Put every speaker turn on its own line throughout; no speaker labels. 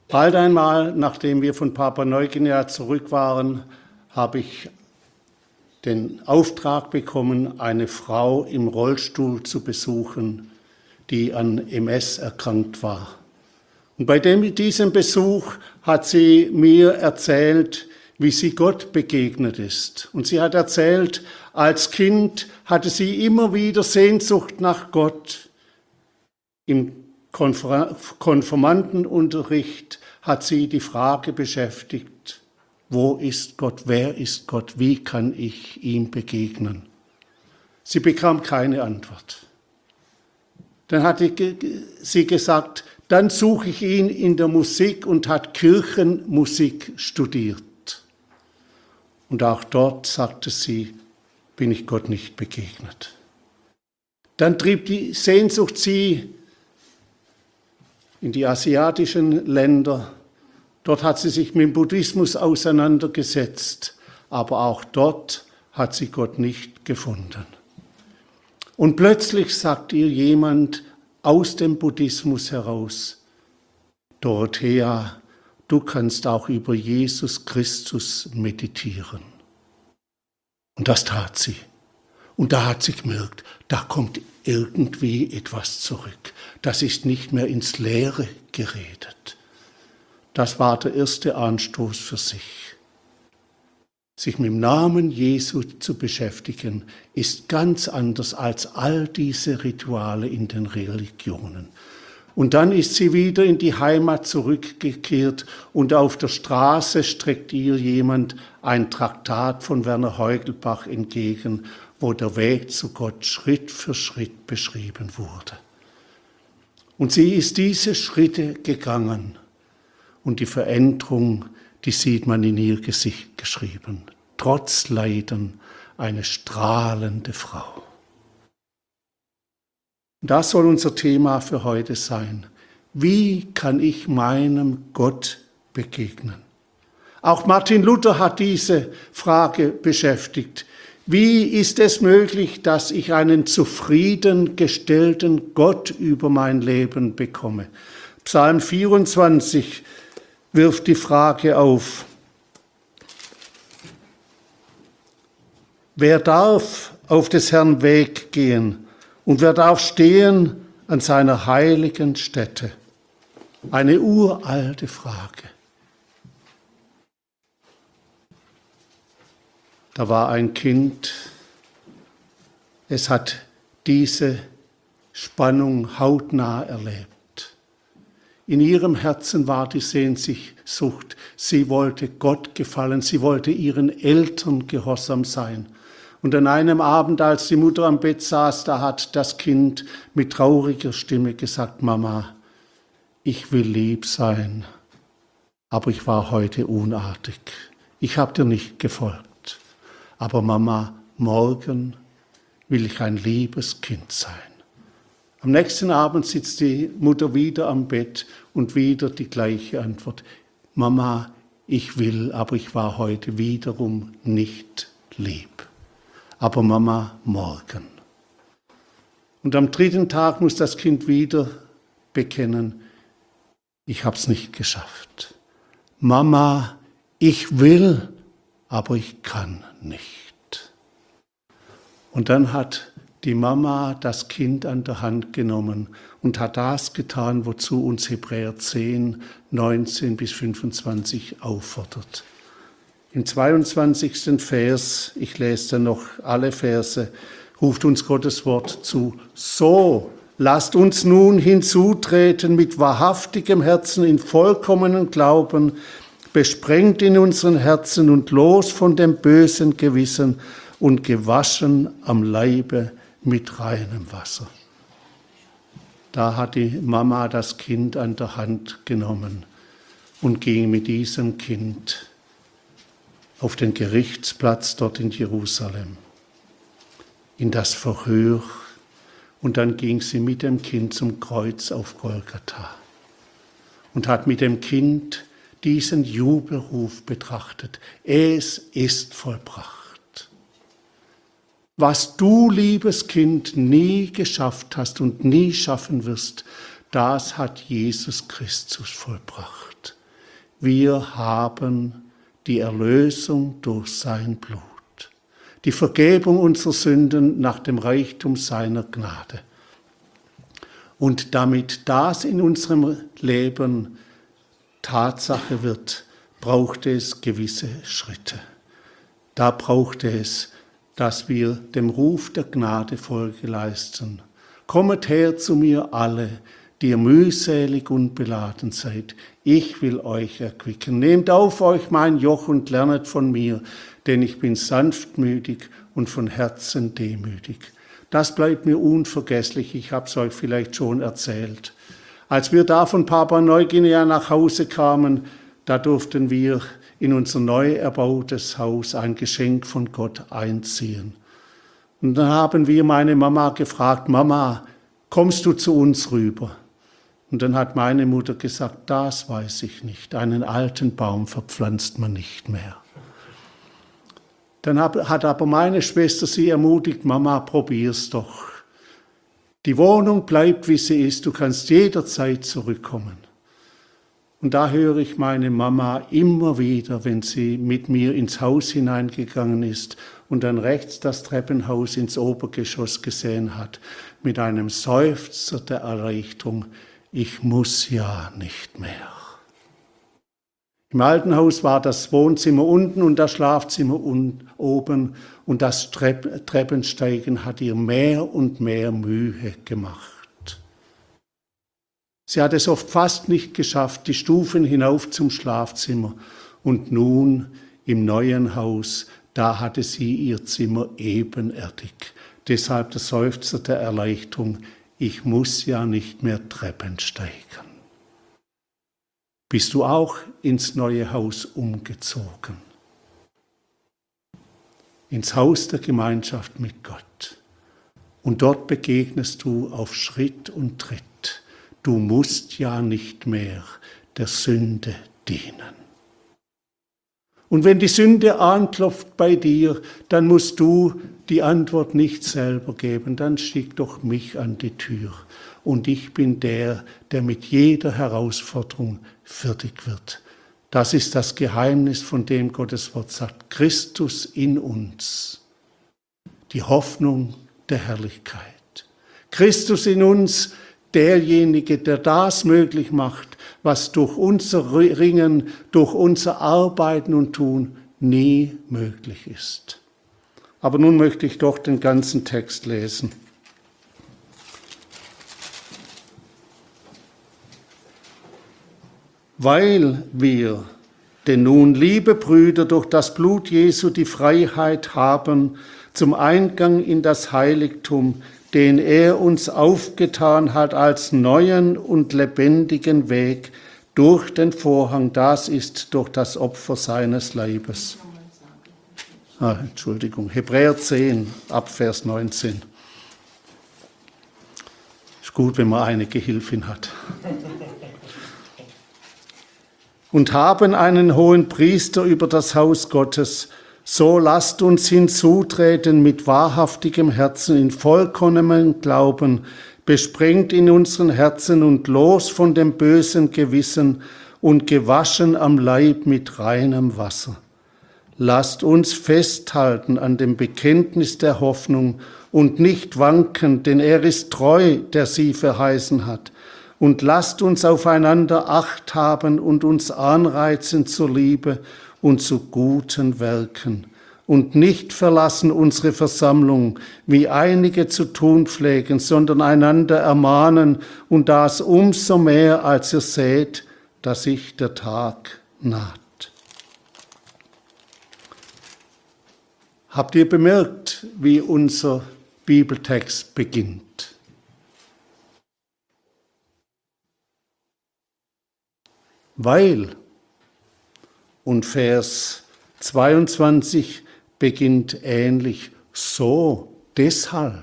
Bald einmal, nachdem wir von Papua-Neuguinea zurück waren, habe ich den Auftrag bekommen, eine Frau im Rollstuhl zu besuchen, die an MS erkrankt war. Und bei diesem Besuch hat sie mir erzählt, wie sie Gott begegnet ist. Und sie hat erzählt, als Kind hatte sie immer wieder Sehnsucht nach Gott. Im Konfirmandenunterricht hat sie die Frage beschäftigt, wo ist Gott, wer ist Gott, wie kann ich ihm begegnen? Sie bekam keine Antwort. Dann hat sie gesagt, dann suche ich ihn in der Musik und hat Kirchenmusik studiert. Und auch dort, sagte sie, bin ich Gott nicht begegnet. Dann trieb die Sehnsucht sie in die asiatischen Länder. Dort hat sie sich mit dem Buddhismus auseinandergesetzt, aber auch dort hat sie Gott nicht gefunden. Und plötzlich sagt ihr jemand aus dem Buddhismus heraus, Dorothea, du kannst auch über Jesus Christus meditieren. Und das tat sie. Und da hat sie gemerkt, da kommt irgendwie etwas zurück. Das ist nicht mehr ins Leere geredet. Das war der erste Anstoß für sich. Sich mit dem Namen Jesu zu beschäftigen, ist ganz anders als all diese Rituale in den Religionen. Und dann ist sie wieder in die Heimat zurückgekehrt und auf der Straße streckt ihr jemand ein Traktat von Werner Heugelbach entgegen, wo der Weg zu Gott Schritt für Schritt beschrieben wurde. Und sie ist diese Schritte gegangen und die Veränderung, die sieht man in ihr Gesicht geschrieben. Trotz Leiden eine strahlende Frau. Das soll unser Thema für heute sein. Wie kann ich meinem Gott begegnen? Auch Martin Luther hat diese Frage beschäftigt. Wie ist es möglich, dass ich einen zufriedengestellten Gott über mein Leben bekomme? Psalm 24 wirft die Frage auf. Wer darf auf des Herrn Weg gehen? Und wer darf stehen an seiner heiligen Stätte? Eine uralte Frage. Da war ein Kind, es hat diese Spannung hautnah erlebt. In ihrem Herzen war die Sehnsucht, sie wollte Gott gefallen, sie wollte ihren Eltern gehorsam sein. Und an einem Abend, als die Mutter am Bett saß, da hat das Kind mit trauriger Stimme gesagt, Mama, ich will lieb sein, aber ich war heute unartig. Ich habe dir nicht gefolgt. Aber Mama, morgen will ich ein liebes Kind sein. Am nächsten Abend sitzt die Mutter wieder am Bett und wieder die gleiche Antwort. Mama, ich will, aber ich war heute wiederum nicht lieb. Aber Mama, morgen. Und am dritten Tag muss das Kind wieder bekennen, ich habe es nicht geschafft. Mama, ich will, aber ich kann nicht. Und dann hat die Mama das Kind an der Hand genommen und hat das getan, wozu uns Hebräer 10, 19 bis 25 auffordert. Im 22. Vers, ich lese dann noch alle Verse, ruft uns Gottes Wort zu. So, lasst uns nun hinzutreten mit wahrhaftigem Herzen in vollkommenen Glauben, besprengt in unseren Herzen und los von dem bösen Gewissen und gewaschen am Leibe mit reinem Wasser. Da hat die Mama das Kind an der Hand genommen und ging mit diesem Kind auf den Gerichtsplatz dort in Jerusalem, in das Verhör, und dann ging sie mit dem Kind zum Kreuz auf Golgatha und hat mit dem Kind diesen Jubelruf betrachtet. Es ist vollbracht. Was du, liebes Kind, nie geschafft hast und nie schaffen wirst, das hat Jesus Christus vollbracht. wir haben die Erlösung durch sein Blut, die Vergebung unserer Sünden nach dem Reichtum seiner Gnade. Und damit das in unserem Leben Tatsache wird, braucht es gewisse Schritte. Da braucht es, dass wir dem Ruf der Gnade Folge leisten. Kommet her zu mir alle, die ihr mühselig und beladen seid. Ich will euch erquicken. Nehmt auf euch mein Joch und lernet von mir, denn ich bin sanftmütig und von Herzen demütig. Das bleibt mir unvergesslich, ich habe es euch vielleicht schon erzählt. Als wir da von Papua-Neuguinea nach Hause kamen, da durften wir in unser neu erbautes Haus ein Geschenk von Gott einziehen. Und dann haben wir meine Mama gefragt, Mama, kommst du zu uns rüber? Und dann hat meine Mutter gesagt, das weiß ich nicht, einen alten Baum verpflanzt man nicht mehr. Dann hat aber meine Schwester sie ermutigt, Mama, probier's doch. Die Wohnung bleibt, wie sie ist, du kannst jederzeit zurückkommen. Und da höre ich meine Mama immer wieder, wenn sie mit mir ins Haus hineingegangen ist und dann rechts das Treppenhaus ins Obergeschoss gesehen hat, mit einem Seufzer der Erleichterung, ich muss ja nicht mehr. Im alten Haus war das Wohnzimmer unten und das Schlafzimmer oben und das Treppensteigen hat ihr mehr und mehr Mühe gemacht. Sie hat es oft fast nicht geschafft, die Stufen hinauf zum Schlafzimmer. Und nun im neuen Haus, da hatte sie ihr Zimmer ebenerdig. Deshalb der Seufzer der Erleichterung, ich muss ja nicht mehr Treppen steigen. Bist du auch ins neue Haus umgezogen? Ins Haus der Gemeinschaft mit Gott. Und dort begegnest du auf Schritt und Tritt. Du musst ja nicht mehr der Sünde dienen. Und wenn die Sünde anklopft bei dir, dann musst du die Antwort nicht selber geben, dann schick doch mich an die Tür. Und ich bin der, der mit jeder Herausforderung fertig wird. Das ist das Geheimnis, von dem Gottes Wort sagt, Christus in uns, die Hoffnung der Herrlichkeit. Christus in uns, derjenige, der das möglich macht, was durch unser Ringen, durch unser Arbeiten und Tun nie möglich ist. Aber nun möchte ich doch den ganzen Text lesen. Weil wir denn nun, liebe Brüder, durch das Blut Jesu die Freiheit haben zum Eingang in das Heiligtum, den er uns aufgetan hat als neuen und lebendigen Weg durch den Vorhang, das ist durch das Opfer seines Leibes. Hebräer 10, ab Vers 19. Ist gut, wenn man eine Gehilfin hat. Und haben einen hohen Priester über das Haus Gottes, so lasst uns hinzutreten mit wahrhaftigem Herzen in vollkommenem Glauben, besprengt in unseren Herzen und los von dem bösen Gewissen und gewaschen am Leib mit reinem Wasser. Lasst uns festhalten an dem Bekenntnis der Hoffnung und nicht wanken, denn er ist treu, der sie verheißen hat. Und lasst uns aufeinander Acht haben und uns anreizen zur Liebe und zu guten Werken. Und nicht verlassen unsere Versammlung, wie einige zu tun pflegen, sondern einander ermahnen und das umso mehr, als ihr seht, dass sich der Tag naht. Habt ihr bemerkt, wie unser Bibeltext beginnt? Weil, und Vers 22 beginnt ähnlich, so, deshalb.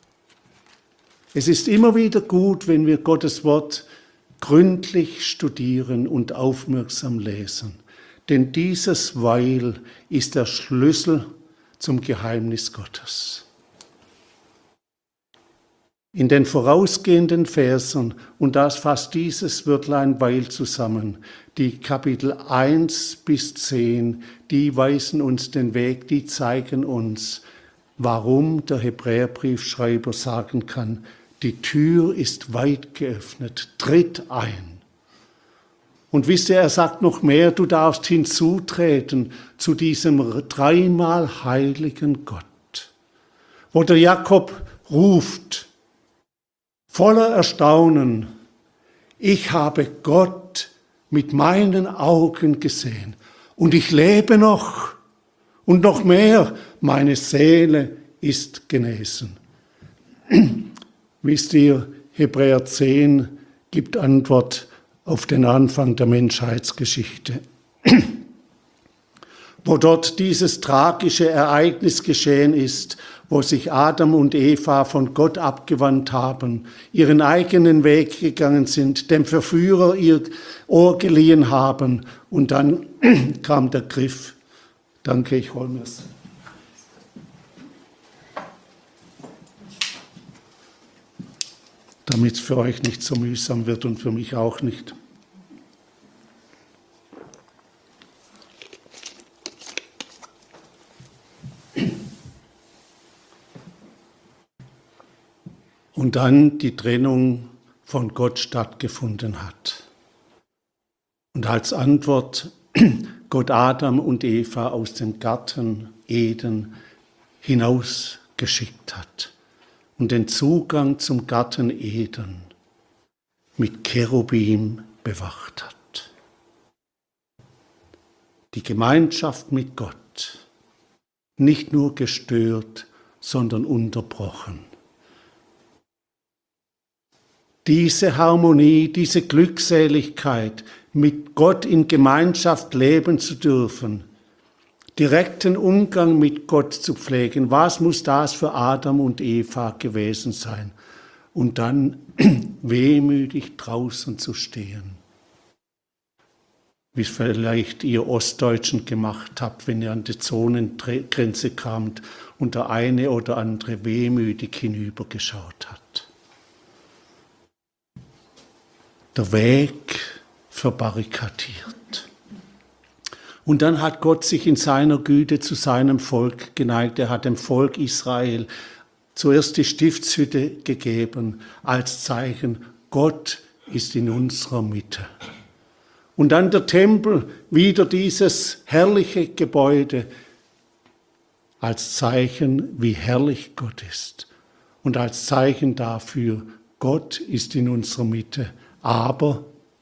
Es ist immer wieder gut, wenn wir Gottes Wort gründlich studieren und aufmerksam lesen, denn dieses Weil ist der Schlüssel zum Geheimnis Gottes. In den vorausgehenden Versen, und das fasst dieses Wörtlein weil zusammen, die Kapitel 1 bis 10, die weisen uns den Weg, die zeigen uns, warum der Hebräerbriefschreiber sagen kann, die Tür ist weit geöffnet, tritt ein. Und wisst ihr, er sagt noch mehr, du darfst hinzutreten zu diesem dreimal heiligen Gott, wo der Jakob ruft, voller Erstaunen, ich habe Gott mit meinen Augen gesehen und ich lebe noch und noch mehr, meine Seele ist genesen. Wisst ihr, Hebräer 10 gibt Antwort auf den Anfang der Menschheitsgeschichte, wo dort dieses tragische Ereignis geschehen ist, wo sich Adam und Eva von Gott abgewandt haben, ihren eigenen Weg gegangen sind, dem Verführer ihr Ohr geliehen haben und dann kam der Griff. Danke, ich hole mir's. Damit es für euch nicht so mühsam wird und für mich auch nicht. Und dann die Trennung von Gott stattgefunden hat. Und als Antwort Gott Adam und Eva aus dem Garten Eden hinausgeschickt hat und den Zugang zum Garten Eden mit Cherubim bewacht hat. Die Gemeinschaft mit Gott nicht nur gestört, sondern unterbrochen. Diese Harmonie, diese Glückseligkeit, mit Gott in Gemeinschaft leben zu dürfen, direkten Umgang mit Gott zu pflegen, was muss das für Adam und Eva gewesen sein? Und dann wehmütig draußen zu stehen, wie es vielleicht ihr Ostdeutschen gemacht habt, wenn ihr an die Zonengrenze kamt und der eine oder andere wehmütig hinübergeschaut hat. Der Weg verbarrikadiert. Und dann hat Gott sich in seiner Güte zu seinem Volk geneigt. Er hat dem Volk Israel zuerst die Stiftshütte gegeben als Zeichen, Gott ist in unserer Mitte. Und dann der Tempel, wieder dieses herrliche Gebäude als Zeichen, wie herrlich Gott ist. Und als Zeichen dafür, Gott ist in unserer Mitte. Aber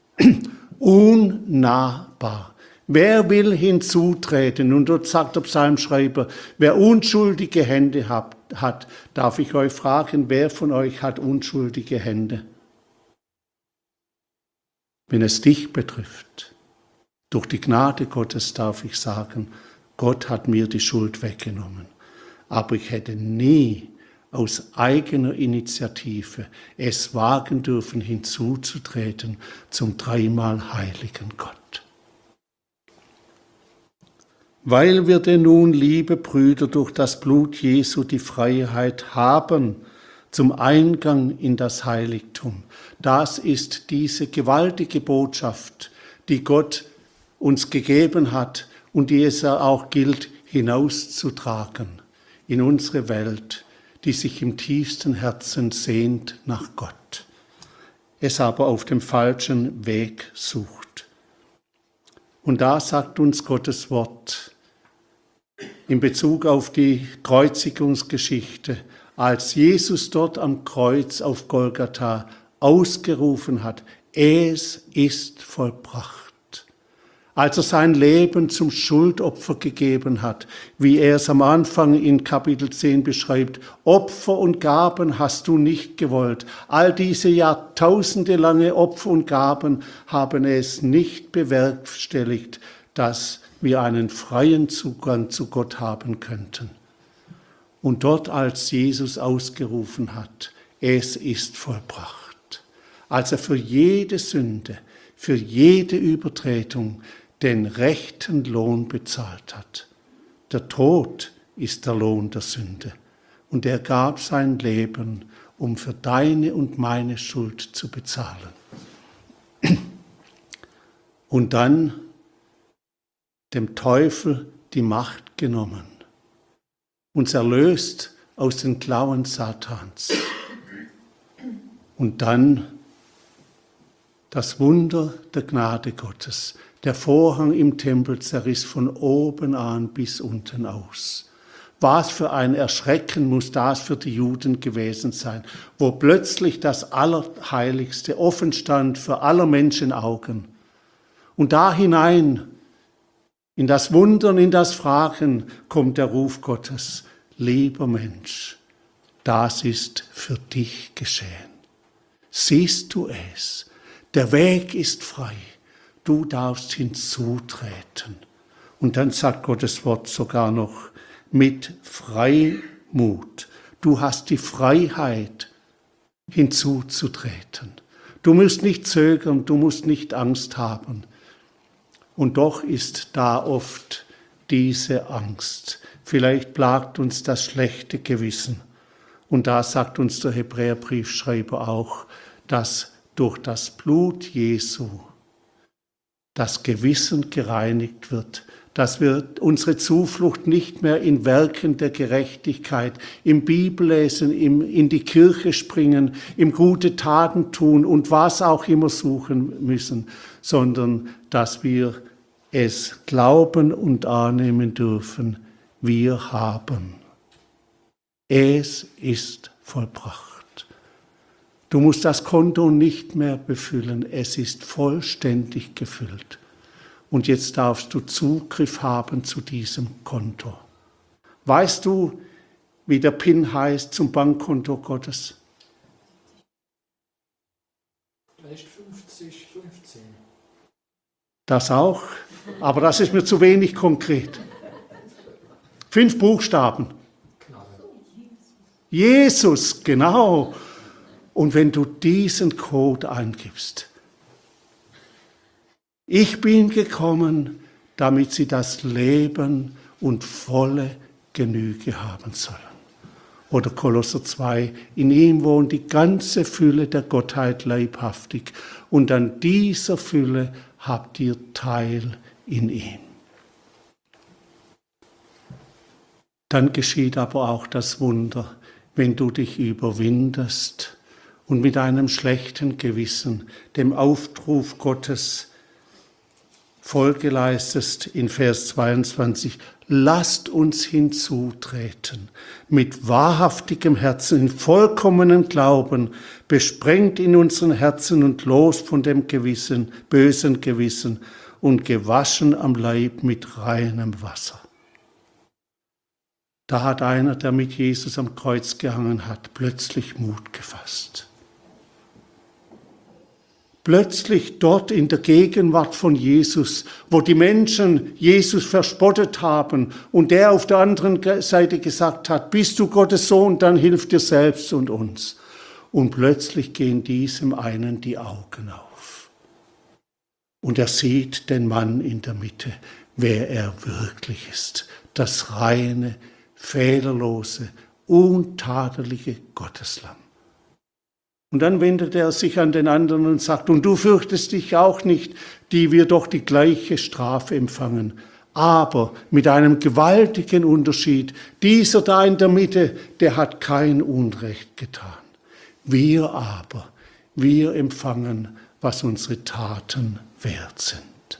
unnahbar. Wer will hinzutreten? Und dort sagt der Psalmschreiber, wer unschuldige Hände hat, darf ich euch fragen, wer von euch hat unschuldige Hände? Wenn es dich betrifft, durch die Gnade Gottes darf ich sagen, Gott hat mir die Schuld weggenommen. Aber ich hätte nie aus eigener Initiative es wagen dürfen, hinzuzutreten zum dreimal heiligen Gott. Weil wir denn nun, liebe Brüder, durch das Blut Jesu die Freiheit haben zum Eingang in das Heiligtum, das ist diese gewaltige Botschaft, die Gott uns gegeben hat und die es auch gilt, hinauszutragen in unsere Welt, die sich im tiefsten Herzen sehnt nach Gott, es aber auf dem falschen Weg sucht. Und da sagt uns Gottes Wort in Bezug auf die Kreuzigungsgeschichte, als Jesus dort am Kreuz auf Golgatha ausgerufen hat, es ist vollbracht. Als er sein Leben zum Schuldopfer gegeben hat, wie er es am Anfang in Kapitel 10 beschreibt, Opfer und Gaben hast du nicht gewollt. All diese jahrtausendelange Opfer und Gaben haben es nicht bewerkstelligt, dass wir einen freien Zugang zu Gott haben könnten. Und dort, als Jesus ausgerufen hat, es ist vollbracht, als er für jede Sünde, für jede Übertretung den rechten Lohn bezahlt hat. Der Tod ist der Lohn der Sünde. Und er gab sein Leben, um für deine und meine Schuld zu bezahlen. Und dann dem Teufel die Macht genommen, uns erlöst aus den Klauen Satans. Und dann das Wunder der Gnade Gottes. Der Vorhang im Tempel zerriss von oben an bis unten aus. Was für ein Erschrecken muss das für die Juden gewesen sein, wo plötzlich das Allerheiligste offen stand für aller Menschen Augen. Und da hinein, in das Wundern, in das Fragen, kommt der Ruf Gottes. Lieber Mensch, das ist für dich geschehen. Siehst du es? Der Weg ist frei. Du darfst hinzutreten. Und dann sagt Gottes Wort sogar noch, mit Freimut. Du hast die Freiheit, hinzuzutreten. Du musst nicht zögern, du musst nicht Angst haben. Und doch ist da oft diese Angst. Vielleicht plagt uns das schlechte Gewissen. Und da sagt uns der Hebräerbriefschreiber auch, dass durch das Blut Jesu das Gewissen gereinigt wird, dass wir unsere Zuflucht nicht mehr in Werken der Gerechtigkeit, im Bibellesen, in die Kirche springen, im gute Taten tun und was auch immer suchen müssen, sondern dass wir es glauben und annehmen dürfen, wir haben. Es ist vollbracht. Du musst das Konto nicht mehr befüllen, es ist vollständig gefüllt. Und jetzt darfst du Zugriff haben zu diesem Konto. Weißt du, wie der PIN heißt zum Bankkonto Gottes?
Vielleicht 50, 15.
Das auch, aber das ist mir zu wenig konkret. 5 Buchstaben. Jesus, genau. Und wenn du diesen Code eingibst, ich bin gekommen, damit sie das Leben und volle Genüge haben sollen. Oder Kolosser 2, in ihm wohnt die ganze Fülle der Gottheit leibhaftig und an dieser Fülle habt ihr Teil in ihm. Dann geschieht aber auch das Wunder, wenn du dich überwindest und mit einem schlechten Gewissen dem Aufruf Gottes Folge leistest in Vers 22, lasst uns hinzutreten, mit wahrhaftigem Herzen, in vollkommenen Glauben, besprengt in unseren Herzen und los von dem Gewissen, bösen Gewissen und gewaschen am Leib mit reinem Wasser. Da hat einer, der mit Jesus am Kreuz gehangen hat, plötzlich Mut gefasst. Plötzlich dort in der Gegenwart von Jesus, wo die Menschen Jesus verspottet haben und der auf der anderen Seite gesagt hat, bist du Gottes Sohn, dann hilf dir selbst und uns. Und plötzlich gehen diesem einen die Augen auf. Und er sieht den Mann in der Mitte, wer er wirklich ist. Das reine, fehlerlose, untadelige Gotteslamm. Und dann wendet er sich an den anderen und sagt, und du fürchtest dich auch nicht, die wir doch die gleiche Strafe empfangen. Aber mit einem gewaltigen Unterschied, dieser da in der Mitte, der hat kein Unrecht getan. Wir aber, wir empfangen, was unsere Taten wert sind.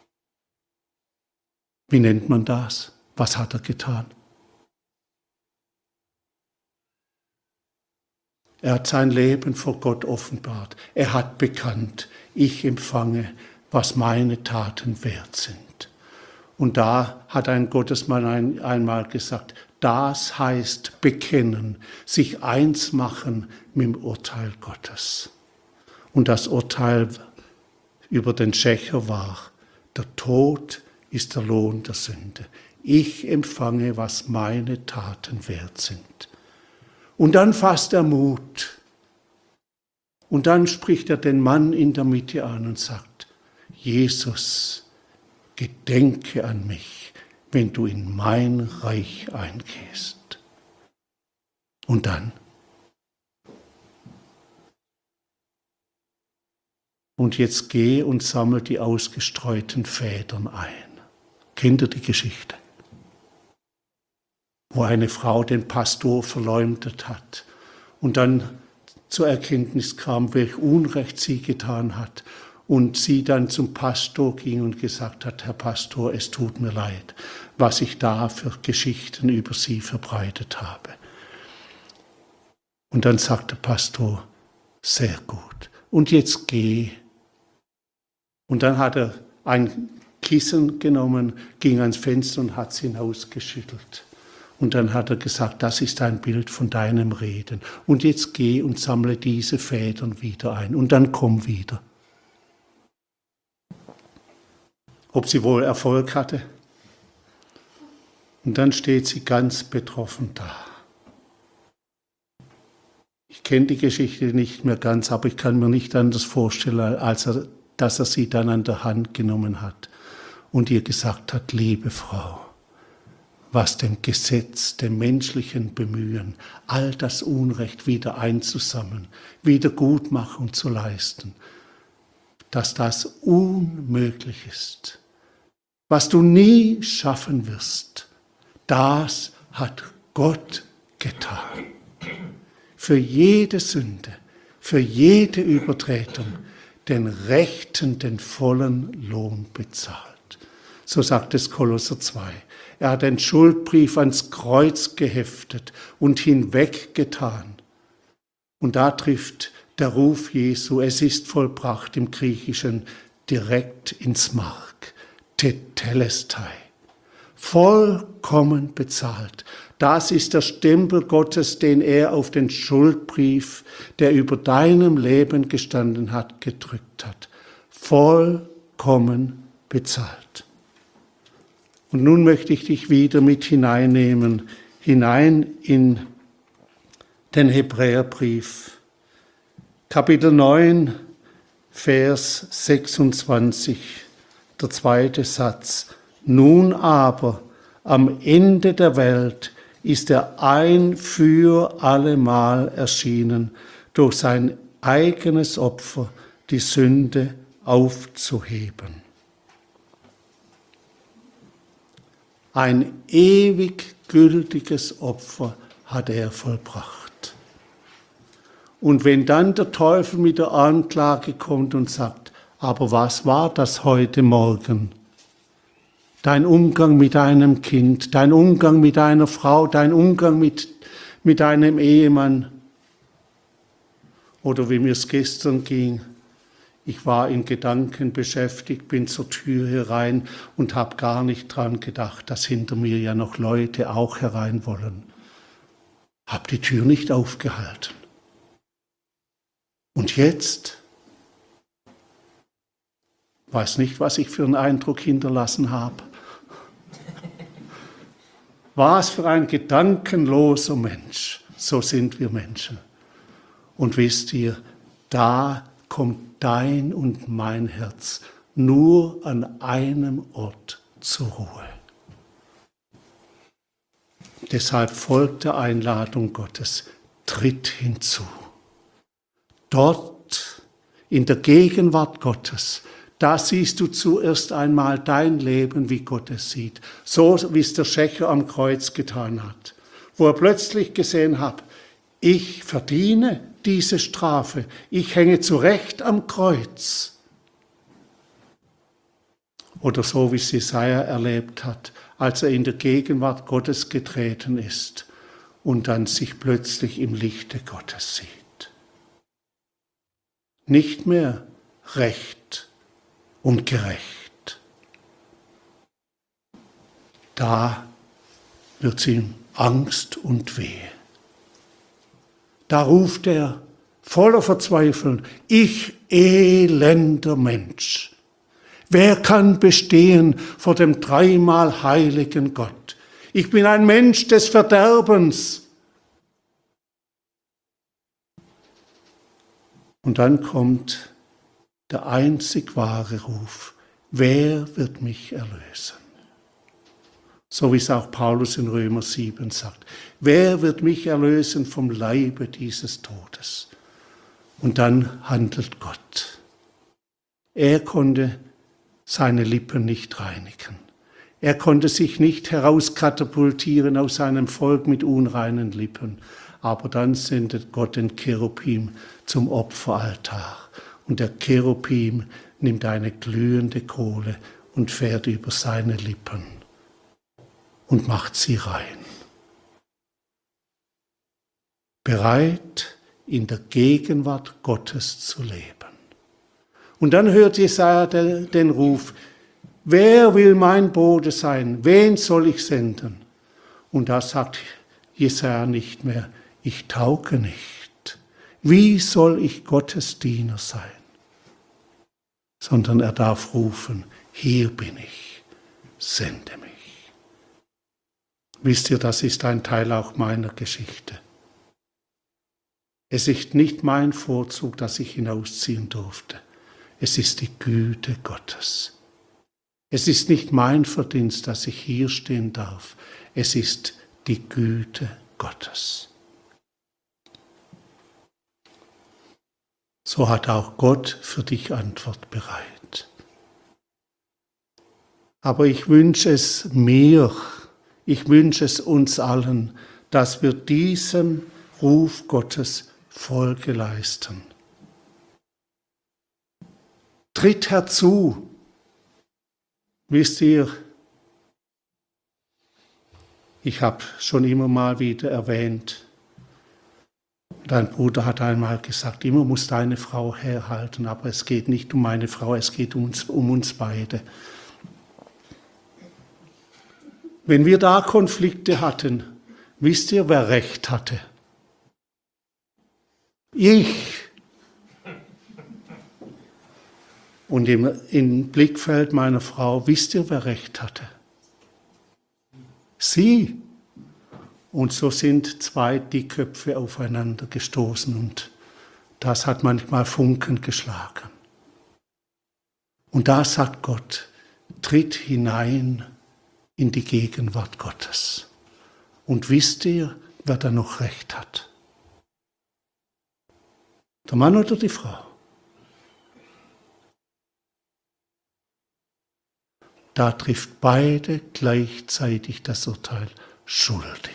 Wie nennt man das? Was hat er getan? Er hat sein Leben vor Gott offenbart. Er hat bekannt, ich empfange, was meine Taten wert sind. Und da hat ein Gottesmann einmal gesagt, das heißt bekennen, sich eins machen mit dem Urteil Gottes. Und das Urteil über den Schächer war, der Tod ist der Lohn der Sünde. Ich empfange, was meine Taten wert sind. Und dann fasst er Mut. Und dann spricht er den Mann in der Mitte an und sagt, Jesus, gedenke an mich, wenn du in mein Reich eingehst. Und dann Und jetzt geh und sammel die ausgestreuten Federn ein. Kennt ihr die Geschichte? Wo eine Frau den Pastor verleumdet hat und dann zur Erkenntnis kam, welch Unrecht sie getan hat. Und sie dann zum Pastor ging und gesagt hat, Herr Pastor, es tut mir leid, was ich da für Geschichten über Sie verbreitet habe. Und dann sagt der Pastor, sehr gut, und jetzt geh. Und dann hat er ein Kissen genommen, ging ans Fenster und hat es hinausgeschüttelt. Und dann hat er gesagt, das ist ein Bild von deinem Reden. Und jetzt geh und sammle diese Federn wieder ein. Und dann komm wieder. Ob sie wohl Erfolg hatte? Und dann steht sie ganz betroffen da. Ich kenne die Geschichte nicht mehr ganz, aber ich kann mir nicht anders vorstellen, als dass er sie dann an der Hand genommen hat und ihr gesagt hat, liebe Frau, was dem Gesetz, dem menschlichen Bemühen, all das Unrecht wieder einzusammeln, Wiedergutmachung zu leisten, dass das unmöglich ist. Was du nie schaffen wirst, das hat Gott getan. Für jede Sünde, für jede Übertretung den rechten, den vollen Lohn bezahlt. So sagt es Kolosser 2. Er hat den Schuldbrief ans Kreuz geheftet und hinweggetan. Und da trifft der Ruf Jesu, es ist vollbracht im Griechischen, direkt ins Mark. Tetelestai. Vollkommen bezahlt. Das ist der Stempel Gottes, den er auf den Schuldbrief, der über deinem Leben gestanden hat, gedrückt hat. Vollkommen bezahlt. Und nun möchte ich dich wieder mit hineinnehmen, hinein in den Hebräerbrief. Kapitel 9, Vers 26, der zweite Satz. Nun aber, am Ende der Welt, ist er ein für allemal erschienen, durch sein eigenes Opfer die Sünde aufzuheben. Ein ewig gültiges Opfer hat er vollbracht. Und wenn dann der Teufel mit der Anklage kommt und sagt, aber was war das heute Morgen? Dein Umgang mit deinem Kind, dein Umgang mit deiner Frau, dein Umgang mit deinem Ehemann. Oder wie mir es gestern ging, ich war in Gedanken beschäftigt, bin zur Tür herein und habe gar nicht dran gedacht, dass hinter mir ja noch Leute auch herein wollen. Hab die Tür nicht aufgehalten. Und jetzt? Weiß nicht, was ich für einen Eindruck hinterlassen habe. Was für ein gedankenloser Mensch. So sind wir Menschen. Und wisst ihr, da kommt dein und mein Herz nur an einem Ort zur Ruhe. Deshalb folgt der Einladung Gottes, tritt hinzu. Dort, in der Gegenwart Gottes, da siehst du zuerst einmal dein Leben, wie Gott es sieht. So wie es der Schächer am Kreuz getan hat. Wo er plötzlich gesehen hat, ich verdiene diese Strafe. Ich hänge zu Recht am Kreuz. Oder so wie es Jesaja erlebt hat, als er in der Gegenwart Gottes getreten ist und dann sich plötzlich im Lichte Gottes sieht. Nicht mehr Recht und gerecht. Da wird ihm Angst und Wehe. Da ruft er voller Verzweiflung, ich elender Mensch, wer kann bestehen vor dem dreimal heiligen Gott? Ich bin ein Mensch des Verderbens. Und dann kommt der einzig wahre Ruf, wer wird mich erlösen? So wie es auch Paulus in Römer 7 sagt. Wer wird mich erlösen vom Leibe dieses Todes? Und dann handelt Gott. Er konnte seine Lippen nicht reinigen. Er konnte sich nicht herauskatapultieren aus seinem Volk mit unreinen Lippen. Aber dann sendet Gott den Cherubim zum Opferaltar. Und der Cherubim nimmt eine glühende Kohle und fährt über seine Lippen und macht sie rein. Bereit, in der Gegenwart Gottes zu leben. Und dann hört Jesaja den Ruf, wer will mein Bote sein? Wen soll ich senden? Und da sagt Jesaja nicht mehr, ich tauge nicht. Wie soll ich Gottes Diener sein? Sondern er darf rufen, hier bin ich, sende mich. Wisst ihr, das ist ein Teil auch meiner Geschichte. Es ist nicht mein Vorzug, dass ich hinausziehen durfte. Es ist die Güte Gottes. Es ist nicht mein Verdienst, dass ich hier stehen darf. Es ist die Güte Gottes. So hat auch Gott für dich Antwort bereit. Aber ich wünsche es mir, ich wünsche es uns allen, dass wir diesem Ruf Gottes Folge leisten. Tritt herzu. Wisst ihr, ich habe schon immer mal wieder erwähnt, dein Bruder hat einmal gesagt, immer muss deine Frau herhalten, aber es geht nicht um meine Frau, es geht um uns beide. Wenn wir da Konflikte hatten, wisst ihr, wer Recht hatte? Ich. Und im Blickfeld meiner Frau, wisst ihr, wer Recht hatte? Sie. Und so sind zwei Dickköpfe aufeinander gestoßen und das hat manchmal Funken geschlagen. Und da sagt Gott, tritt hinein in die Gegenwart Gottes. Und wisst ihr, wer da noch Recht hat? Der Mann oder die Frau? Da trifft beide gleichzeitig das Urteil schuldig.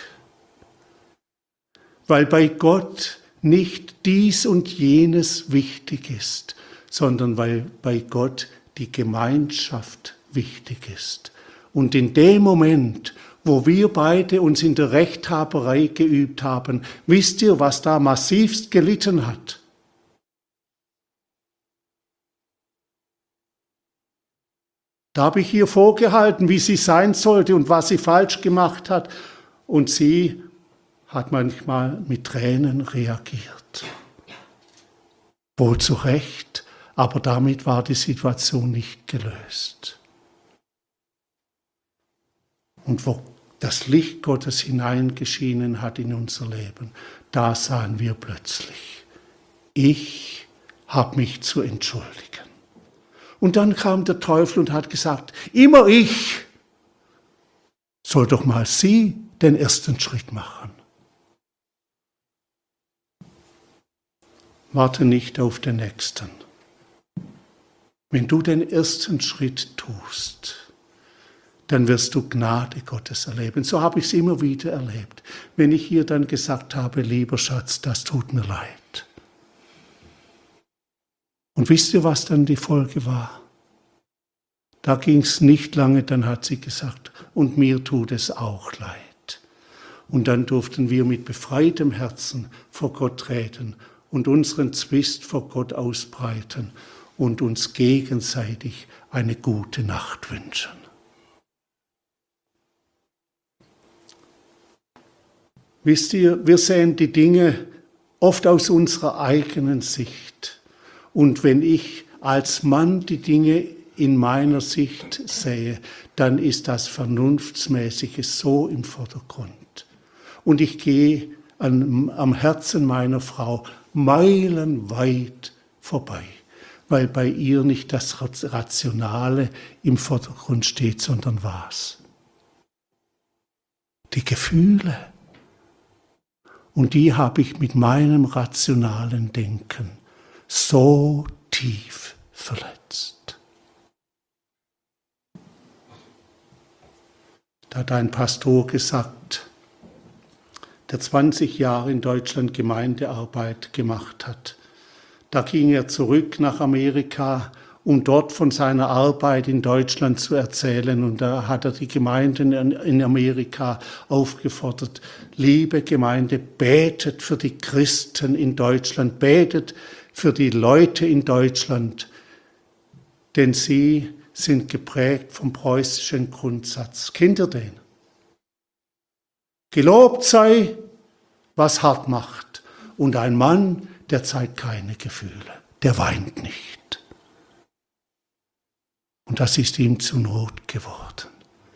Weil bei Gott nicht dies und jenes wichtig ist, sondern weil bei Gott die Gemeinschaft wichtig ist. Und in dem Moment, wo wir beide uns in der Rechthaberei geübt haben, wisst ihr, was da massivst gelitten hat? Da habe ich ihr vorgehalten, wie sie sein sollte und was sie falsch gemacht hat. Und sie hat manchmal mit Tränen reagiert. Wohl zu Recht, aber damit war die Situation nicht gelöst. Und wo das Licht Gottes hineingeschienen hat in unser Leben, da sahen wir plötzlich, ich habe mich zu entschuldigen. Und dann kam der Teufel und hat gesagt, immer ich soll doch mal sie den ersten Schritt machen. Warte nicht auf den nächsten. Wenn du den ersten Schritt tust, dann wirst du Gnade Gottes erleben. So habe ich es immer wieder erlebt. Wenn ich ihr dann gesagt habe, lieber Schatz, das tut mir leid. Und wisst ihr, was dann die Folge war? Da ging es nicht lange, dann hat sie gesagt, und mir tut es auch leid. Und dann durften wir mit befreitem Herzen vor Gott treten und unseren Zwist vor Gott ausbreiten und uns gegenseitig eine gute Nacht wünschen. Wisst ihr, wir sehen die Dinge oft aus unserer eigenen Sicht. Und wenn ich als Mann die Dinge in meiner Sicht sehe, dann ist das Vernunftsmäßige so im Vordergrund. Und ich gehe am Herzen meiner Frau meilenweit vorbei, weil bei ihr nicht das Rationale im Vordergrund steht, sondern was? Die Gefühle. Und die habe ich mit meinem rationalen Denken so tief verletzt. Da hat ein Pastor gesagt, der 20 Jahre in Deutschland Gemeindearbeit gemacht hat. Da ging er zurück nach Amerika, um dort von seiner Arbeit in Deutschland zu erzählen. Und da hat er die Gemeinden in Amerika aufgefordert, liebe Gemeinde, betet für die Christen in Deutschland, betet für die Leute in Deutschland, denn sie sind geprägt vom preußischen Grundsatz. Kennt ihr den? Gelobt sei, was hart macht, und ein Mann, der zeigt keine Gefühle, der weint nicht. Und das ist ihm zu Not geworden.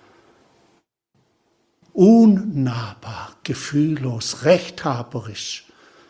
Unnahbar, gefühllos, rechthaberisch.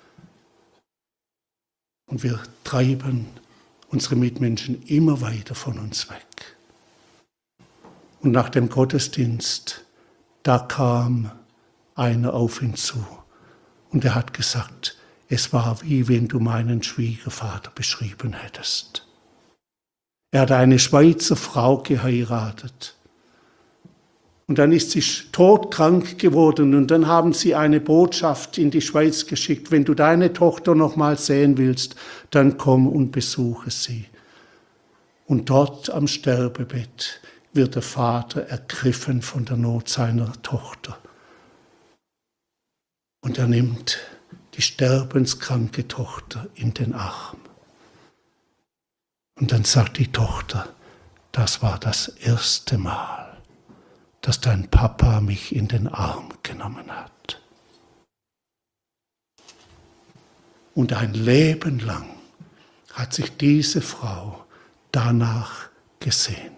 Und wir treiben unsere Mitmenschen immer weiter von uns weg. Und nach dem Gottesdienst, da kam einer auf ihn zu und er hat gesagt, es war wie wenn du meinen Schwiegervater beschrieben hättest. Er hat eine Schweizer Frau geheiratet und dann ist sie todkrank geworden und dann haben sie eine Botschaft in die Schweiz geschickt, wenn du deine Tochter noch mal sehen willst, dann komm und besuche sie. Und dort am Sterbebett wird der Vater ergriffen von der Not seiner Tochter. Und er nimmt die sterbenskranke Tochter in den Arm. Und dann sagt die Tochter, das war das erste Mal, dass dein Papa mich in den Arm genommen hat. Und ein Leben lang hat sich diese Frau danach gesehnt.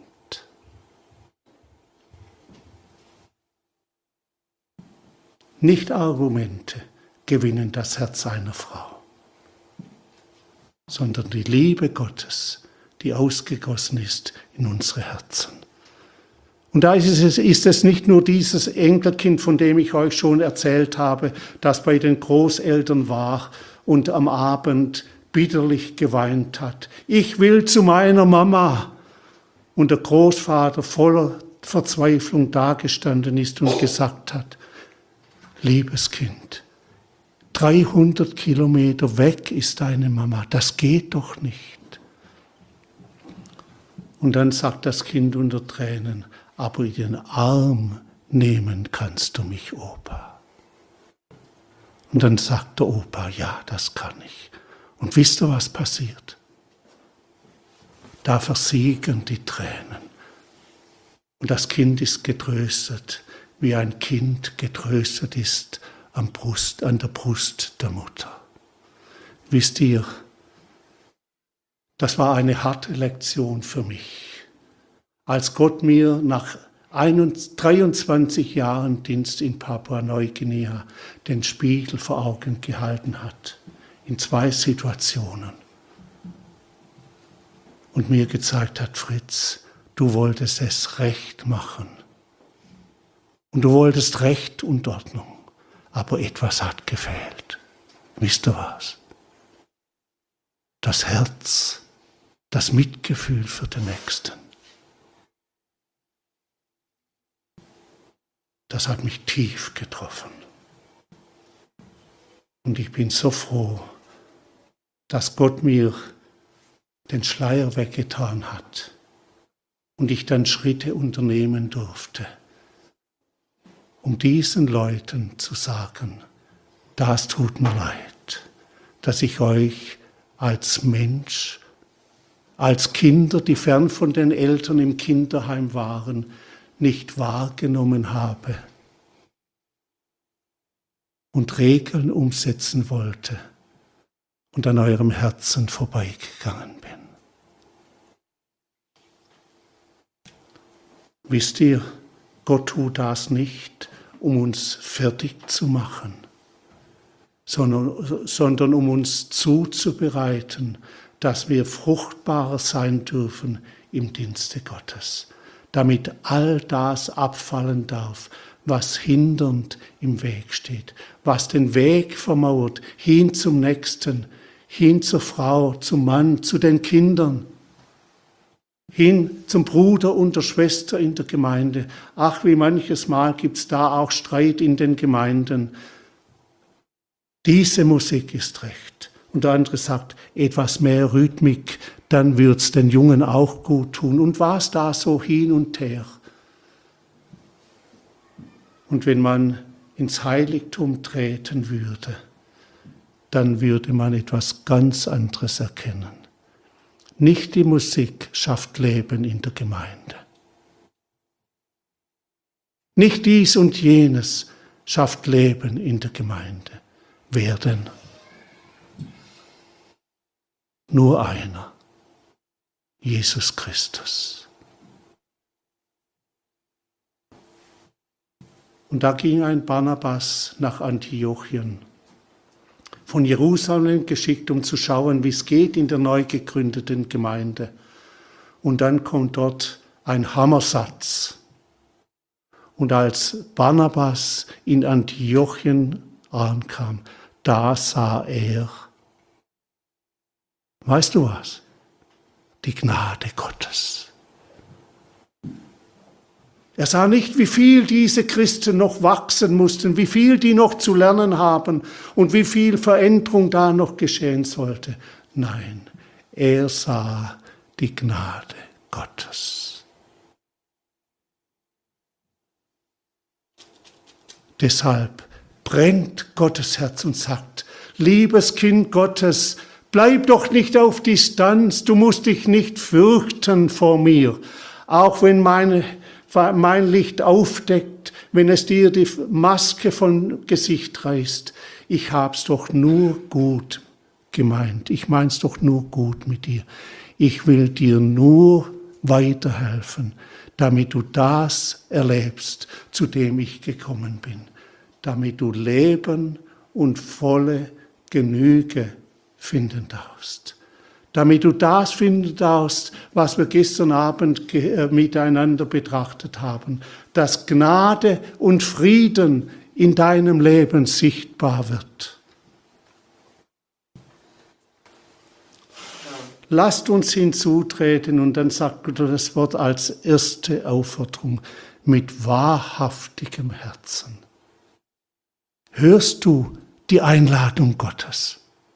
Nicht Argumente gewinnen das Herz einer Frau, sondern die Liebe Gottes, die ausgegossen ist in unsere Herzen. Und da ist es nicht nur dieses Enkelkind, von dem ich euch schon erzählt habe, das bei den Großeltern war und am Abend bitterlich geweint hat. Ich will zu meiner Mama. Und der Großvater voller Verzweiflung dagestanden ist und gesagt hat, liebes Kind, 300 Kilometer weg ist deine Mama, das geht doch nicht. Und dann sagt das Kind unter Tränen, aber in den Arm nehmen kannst du mich, Opa. Und dann sagt der Opa, ja, das kann ich. Und wisst ihr, was passiert? Da versiegen die Tränen. Und das Kind ist getröstet, wie ein Kind getröstet ist an der Brust der Mutter. Wisst ihr, das war eine harte Lektion für mich. Als Gott mir nach 23 Jahren Dienst in Papua-Neuguinea den Spiegel vor Augen gehalten hat, in 2 Situationen. Und mir gezeigt hat, Fritz, du wolltest es recht machen. Und du wolltest Recht und Ordnung. Aber etwas hat gefehlt. Wisst ihr was? Das Herz, das Mitgefühl für den Nächsten. Das hat mich tief getroffen. Und ich bin so froh, dass Gott mir den Schleier weggetan hat und ich dann Schritte unternehmen durfte, um diesen Leuten zu sagen, das tut mir leid, dass ich euch als Mensch, als Kinder, die fern von den Eltern im Kinderheim waren, nicht wahrgenommen habe und Regeln umsetzen wollte und an eurem Herzen vorbeigegangen bin. Wisst ihr, Gott tut das nicht, um uns fertig zu machen, sondern um uns zuzubereiten, dass wir fruchtbarer sein dürfen im Dienste Gottes, damit all das abfallen darf, was hindernd im Weg steht, was den Weg vermauert, hin zum Nächsten, hin zur Frau, zum Mann, zu den Kindern. hin zum Bruder und der Schwester in der Gemeinde. Ach, wie manches Mal gibt es da auch Streit in den Gemeinden. Diese Musik ist recht. Und der andere sagt, etwas mehr Rhythmik, dann wird's den Jungen auch gut tun. Und was da so hin und her. Und wenn man ins Heiligtum treten würde, dann würde man etwas ganz anderes erkennen. Nicht die Musik schafft Leben in der Gemeinde. Nicht dies und jenes schafft Leben in der Gemeinde. Wer denn? Nur einer, Jesus Christus. Und da ging ein Barnabas nach Antiochien, von Jerusalem geschickt, um zu schauen, wie es geht in der neu gegründeten Gemeinde. Und dann kommt dort ein Hammersatz. Und als Barnabas in Antiochien ankam, da sah er, weißt du was? Die Gnade Gottes. Er sah nicht, wie viel diese Christen noch wachsen mussten, wie viel die noch zu lernen haben und wie viel Veränderung da noch geschehen sollte. Nein, er sah die Gnade Gottes. Deshalb brennt Gottes Herz und sagt, liebes Kind Gottes, bleib doch nicht auf Distanz, du musst dich nicht fürchten vor mir, auch wenn mein Licht aufdeckt, wenn es dir die Maske vom Gesicht reißt. Ich hab's doch nur gut gemeint. Ich mein's doch nur gut mit dir. Ich will dir nur weiterhelfen, damit du das erlebst, zu dem ich gekommen bin. Damit du Leben und volle Genüge finden darfst. Damit du das finden darfst, was wir gestern Abend miteinander betrachtet haben, dass Gnade und Frieden in deinem Leben sichtbar wird. Lasst uns hinzutreten und dann sagt er das Wort als erste Aufforderung, mit wahrhaftigem Herzen. Hörst du die Einladung Gottes?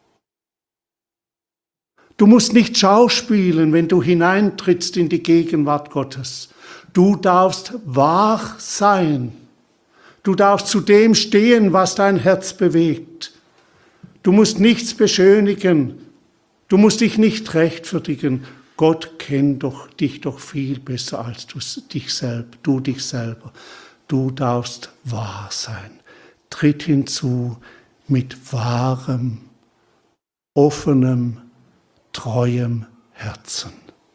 Du musst nicht schauspielen, wenn du hineintrittst in die Gegenwart Gottes. Du darfst wahr sein. Du darfst zu dem stehen, was dein Herz bewegt. Du musst nichts beschönigen. Du musst dich nicht rechtfertigen. Gott kennt dich doch viel besser als du dich selber. Du darfst wahr sein. Tritt hinzu mit wahrem, offenem, treuem Herzen.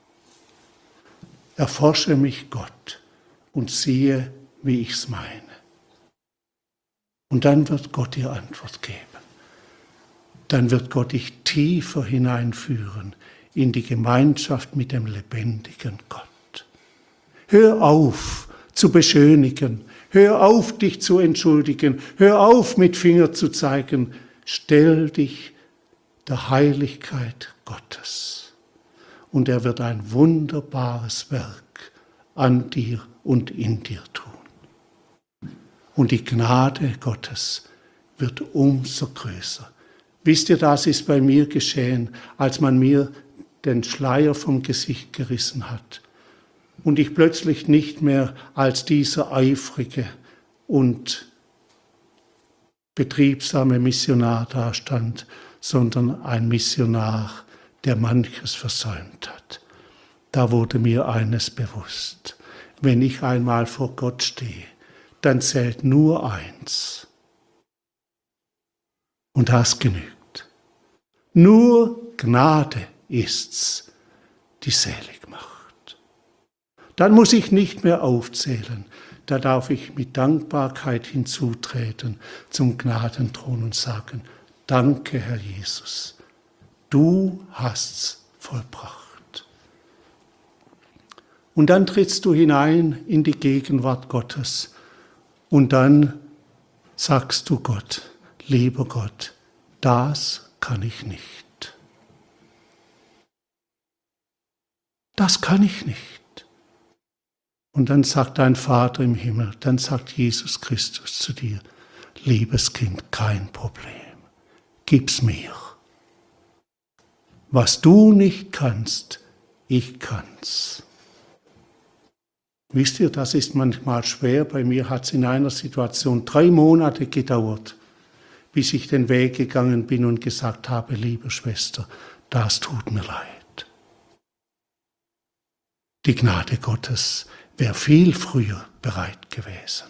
Erforsche mich, Gott, und siehe, wie ich's meine. Und dann wird Gott dir Antwort geben. Dann wird Gott dich tiefer hineinführen in die Gemeinschaft mit dem lebendigen Gott. Hör auf zu beschönigen. Hör auf, dich zu entschuldigen. Hör auf, mit Finger zu zeigen. Stell dich der Heiligkeit Gottes. Und er wird ein wunderbares Werk an dir und in dir tun. Und die Gnade Gottes wird umso größer. Wisst ihr, das ist bei mir geschehen, als man mir den Schleier vom Gesicht gerissen hat. Und ich plötzlich nicht mehr als dieser eifrige und betriebsame Missionar dastand, sondern ein Missionar, der manches versäumt hat. Da wurde mir eines bewusst. Wenn ich einmal vor Gott stehe, dann zählt nur eins. Und das genügt. Nur Gnade ist's, die selig macht. Dann muss ich nicht mehr aufzählen. Da darf ich mit Dankbarkeit hinzutreten zum Gnadenthron und sagen, danke, Herr Jesus, du hast's vollbracht. Und dann trittst du hinein in die Gegenwart Gottes und dann sagst du Gott, lieber Gott, das kann ich nicht. Das kann ich nicht. Und dann sagt dein Vater im Himmel, dann sagt Jesus Christus zu dir, liebes Kind, kein Problem, gib's mir. Was du nicht kannst, ich kann's. Wisst ihr, das ist manchmal schwer. Bei mir hat es in einer Situation 3 Monate gedauert, bis ich den Weg gegangen bin und gesagt habe, liebe Schwester, das tut mir leid. Die Gnade Gottes wäre viel früher bereit gewesen.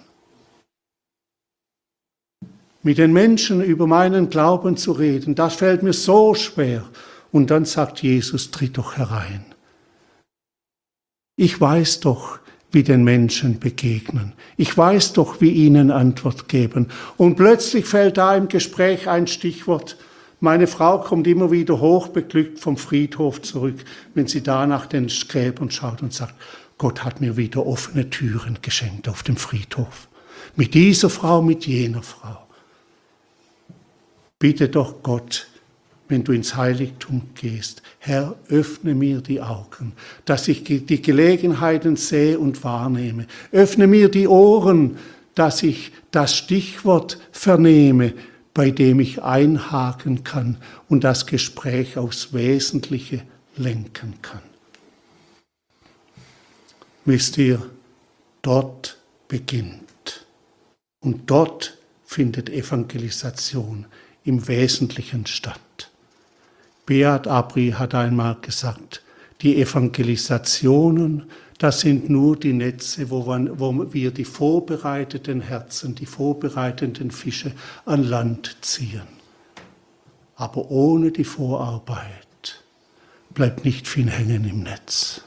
Mit den Menschen über meinen Glauben zu reden, das fällt mir so schwer. Und dann sagt Jesus, tritt doch herein. Ich weiß doch, wie den Menschen begegnen. Ich weiß doch, wie ihnen Antwort geben. Und plötzlich fällt da im Gespräch ein Stichwort. Meine Frau kommt immer wieder hochbeglückt vom Friedhof zurück, wenn sie da nach den Gräbern schaut und sagt, Gott hat mir wieder offene Türen geschenkt auf dem Friedhof. Mit dieser Frau, mit jener Frau. Bitte doch Gott, wenn du ins Heiligtum gehst, Herr, öffne mir die Augen, dass ich die Gelegenheiten sehe und wahrnehme. Öffne mir die Ohren, dass ich das Stichwort vernehme, bei dem ich einhaken kann und das Gespräch aufs Wesentliche lenken kann. Wisst ihr, dort beginnt und dort findet Evangelisation im Wesentlichen statt. Beat Abri hat einmal gesagt, die Evangelisationen, das sind nur die Netze, wo wir die vorbereiteten Herzen, die vorbereiteten Fische an Land ziehen. Aber ohne die Vorarbeit bleibt nicht viel hängen im Netz.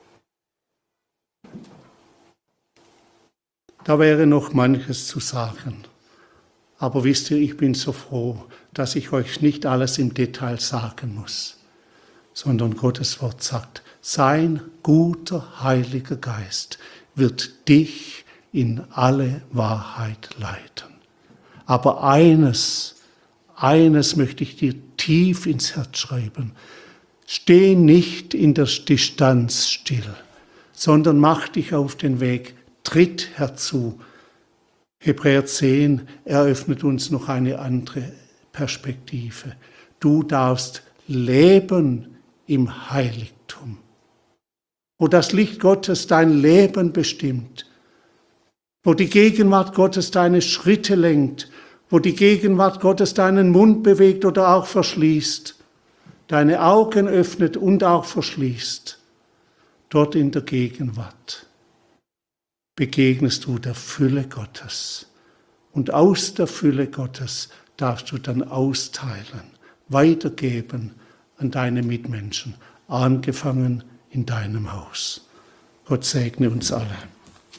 Da wäre noch manches zu sagen. Aber wisst ihr, ich bin so froh, dass ich euch nicht alles im Detail sagen muss, sondern Gottes Wort sagt, sein guter Heiliger Geist wird dich in alle Wahrheit leiten. Aber eines möchte ich dir tief ins Herz schreiben. Steh nicht in der Distanz still, sondern mach dich auf den Weg, tritt herzu. Hebräer 10 eröffnet uns noch eine andere Perspektive. Du darfst leben im Heiligtum, wo das Licht Gottes dein Leben bestimmt, wo die Gegenwart Gottes deine Schritte lenkt, wo die Gegenwart Gottes deinen Mund bewegt oder auch verschließt, deine Augen öffnet und auch verschließt. Dort in der Gegenwart begegnest du der Fülle Gottes. Und aus der Fülle Gottes darfst du dann austeilen, weitergeben an deine Mitmenschen, angefangen in deinem Haus. Gott segne uns alle.